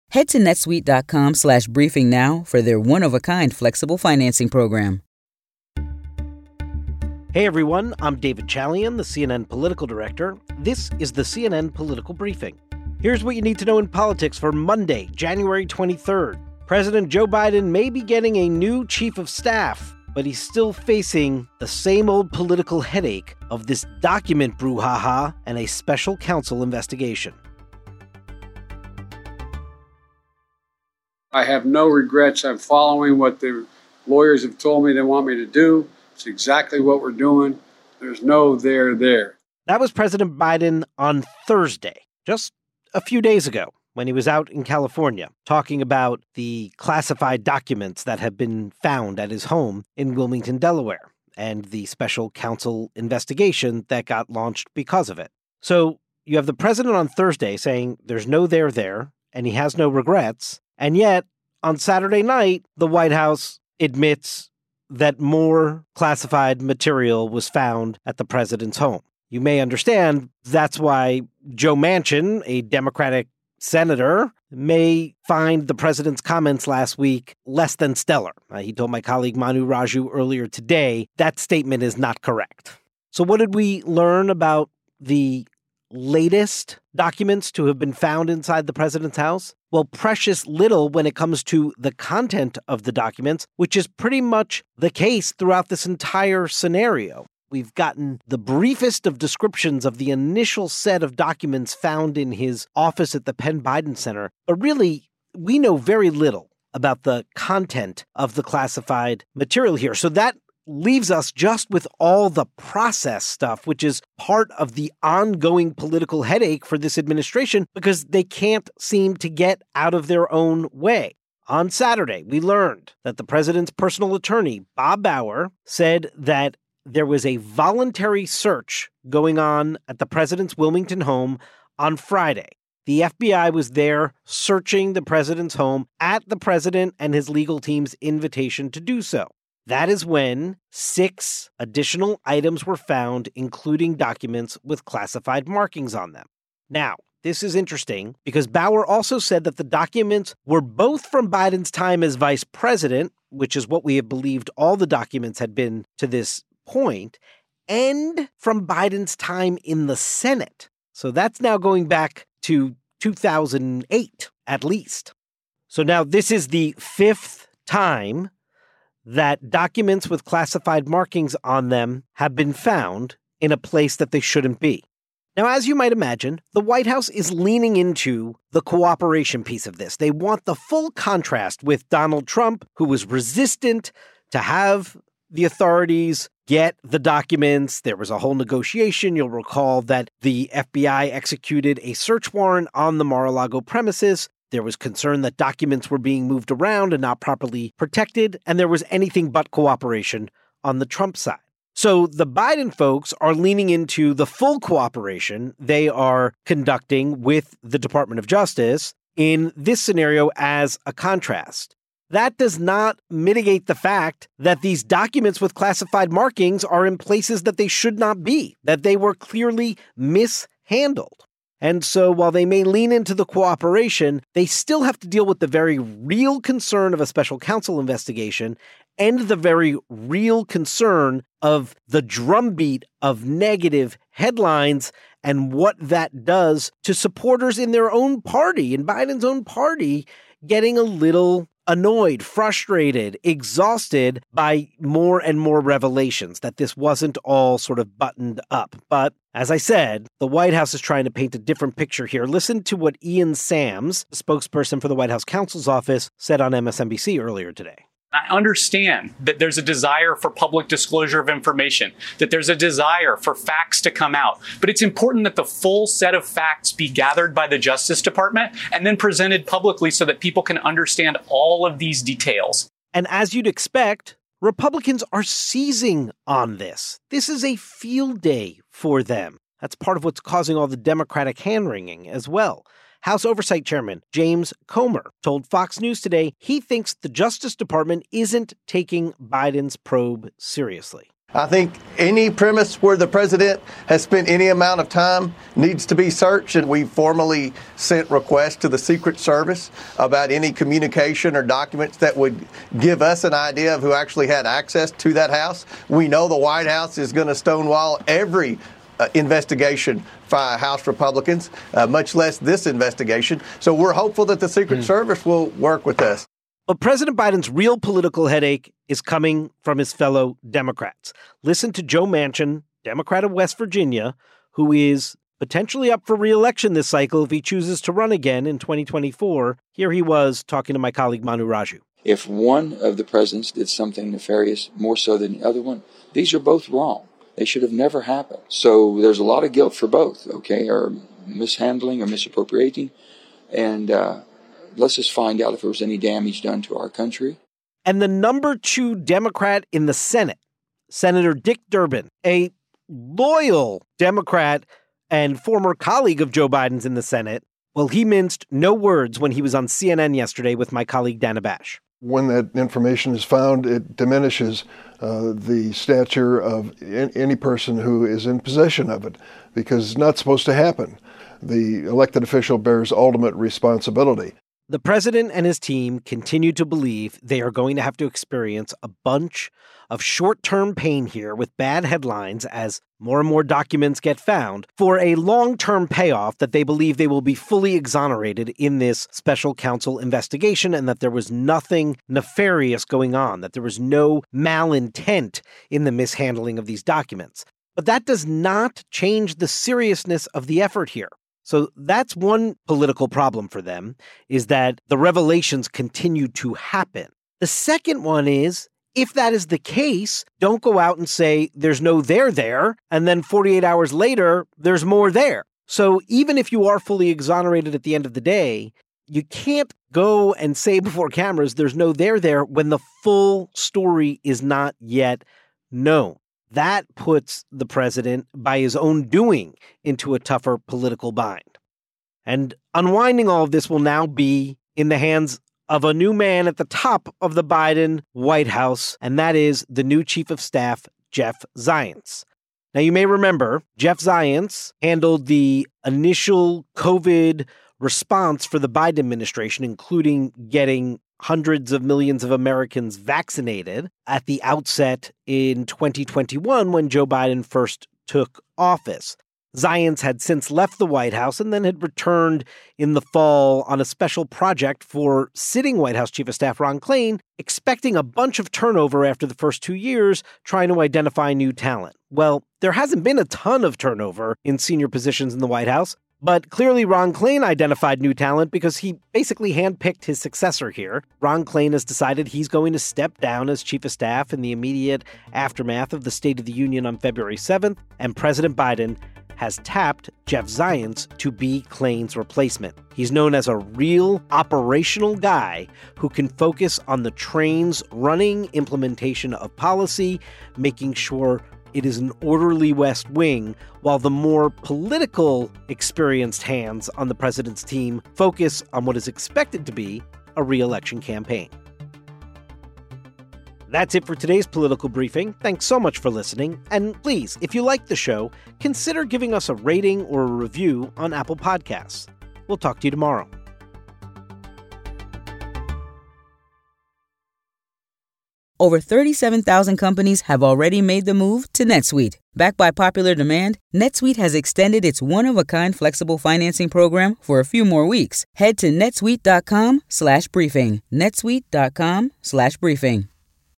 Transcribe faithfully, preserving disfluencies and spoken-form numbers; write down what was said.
Head to netsuite.com slash briefing now for their one-of-a-kind flexible financing program. Hey everyone, I'm David Chalian, the C N N political director. This is the C N N Political Briefing. Here's what you need to know in politics for Monday, January twenty-third. President Joe Biden may be getting a new chief of staff, but he's still facing the same old political headache of this document brouhaha and a special counsel investigation. I have no regrets. I'm following what the lawyers have told me they want me to do. It's exactly what we're doing. There's no there there. That was President Biden on Thursday, just a few days ago, when he was out in California talking about the classified documents that have been found at his home in Wilmington, Delaware, and the special counsel investigation that got launched because of it. So you have the president on Thursday saying there's no there there, and he has no regrets. And yet, on Saturday night, the White House admits that more classified material was found at the president's home. You may understand that's why Joe Manchin, a Democratic senator, may find the president's comments last week less than stellar. Uh, he told my colleague Manu Raju earlier today that statement is not correct. So what did we learn about the latest documents to have been found inside the president's house? Well, precious little when it comes to the content of the documents, which is pretty much the case throughout this entire scenario. We've gotten the briefest of descriptions of the initial set of documents found in his office at the Penn Biden Center, but really, we know very little about the content of the classified material here. So that leaves us just with all the process stuff, which is part of the ongoing political headache for this administration because they can't seem to get out of their own way. On Saturday, we learned that the president's personal attorney, Bob Bauer, said that there was a voluntary search going on at the president's Wilmington home on Friday. The F B I was there searching the president's home at the president and his legal team's invitation to do so. That is when six additional items were found, including documents with classified markings on them. Now, this is interesting because Bauer also said that the documents were both from Biden's time as vice president, which is what we have believed all the documents had been to this point, and from Biden's time in the Senate. So that's now going back to two thousand eight, at least. So now this is the fifth time that documents with classified markings on them have been found in a place that they shouldn't be. Now, as you might imagine, the White House is leaning into the cooperation piece of this. They want the full contrast with Donald Trump, who was resistant to have the authorities get the documents. There was a whole negotiation. You'll recall that the F B I executed a search warrant on the Mar-a-Lago premises. There was concern that documents were being moved around and not properly protected, and there was anything but cooperation on the Trump side. So the Biden folks are leaning into the full cooperation they are conducting with the Department of Justice in this scenario as a contrast. That does not mitigate the fact that these documents with classified markings are in places that they should not be, that they were clearly mishandled. And so while they may lean into the cooperation, they still have to deal with the very real concern of a special counsel investigation and the very real concern of the drumbeat of negative headlines and what that does to supporters in their own party, in Biden's own party, getting a little annoyed, frustrated, exhausted by more and more revelations that this wasn't all sort of buttoned up. But as I said, the White House is trying to paint a different picture here. Listen to what Ian Sams, spokesperson for the White House counsel's office, said on M S N B C earlier today. I understand that there's a desire for public disclosure of information, that there's a desire for facts to come out. But it's important that the full set of facts be gathered by the Justice Department and then presented publicly so that people can understand all of these details. And as you'd expect, Republicans are seizing on this. This is a field day for them. That's part of what's causing all the Democratic hand-wringing as well. House Oversight Chairman James Comer told Fox News today he thinks the Justice Department isn't taking Biden's probe seriously. I think any premise where the president has spent any amount of time needs to be searched, and we formally sent requests to the Secret Service about any communication or documents that would give us an idea of who actually had access to that house. We know the White House is going to stonewall every uh, investigation by House Republicans, uh, much less this investigation. So we're hopeful that the Secret mm. Service will work with us. But President Biden's real political headache is coming from his fellow Democrats. Listen to Joe Manchin, Democrat of West Virginia, who is potentially up for re-election this cycle if he chooses to run again in twenty twenty-four. Here he was talking to my colleague Manu Raju. If one of the presidents did something nefarious more so than the other one, these are both wrong. They should have never happened. So there's a lot of guilt for both, okay, or mishandling or misappropriating. And, uh, let's just find out if there was any damage done to our country. And the number two Democrat in the Senate, Senator Dick Durbin, a loyal Democrat and former colleague of Joe Biden's in the Senate, well, he minced no words when he was on C N N yesterday with my colleague Dana Bash. When that information is found, it diminishes uh, the stature of any person who is in possession of it, because it's not supposed to happen. The elected official bears ultimate responsibility. The president and his team continue to believe they are going to have to experience a bunch of short-term pain here with bad headlines as more and more documents get found for a long-term payoff that they believe they will be fully exonerated in this special counsel investigation and that there was nothing nefarious going on, that there was no malintent in the mishandling of these documents. But that does not change the seriousness of the effort here. So that's one political problem for them, is that the revelations continue to happen. The second one is, if that is the case, don't go out and say there's no there there, and then forty-eight hours later, there's more there. So even if you are fully exonerated at the end of the day, you can't go and say before cameras there's no there there when the full story is not yet known. That puts the president, by his own doing, into a tougher political bind. And unwinding all of this will now be in the hands of a new man at the top of the Biden White House, and that is the new chief of staff, Jeff Zients. Now, you may remember, Jeff Zients handled the initial COVID response for the Biden administration, including getting hundreds of millions of Americans vaccinated at the outset in twenty twenty-one when Joe Biden first took office. Zients had since left the White House and then had returned in the fall on a special project for sitting White House Chief of Staff Ron Klain, expecting a bunch of turnover after the first two years, trying to identify new talent. Well, there hasn't been a ton of turnover in senior positions in the White House, but clearly Ron Klain identified new talent because he basically handpicked his successor here. Ron Klain has decided he's going to step down as chief of staff in the immediate aftermath of the State of the Union on February seventh, and President Biden has tapped Jeff Zients to be Klain's replacement. He's known as a real operational guy who can focus on the train's running implementation of policy, making sure it is an orderly West Wing, while the more political experienced hands on the president's team focus on what is expected to be a re-election campaign. That's it for today's political briefing. Thanks so much for listening. And please, if you like the show, consider giving us a rating or a review on Apple Podcasts. We'll talk to you tomorrow. Over thirty-seven thousand companies have already made the move to NetSuite. Backed by popular demand, NetSuite has extended its one-of-a-kind flexible financing program for a few more weeks. Head to netsuite.com slash briefing. netsuite.com slash briefing.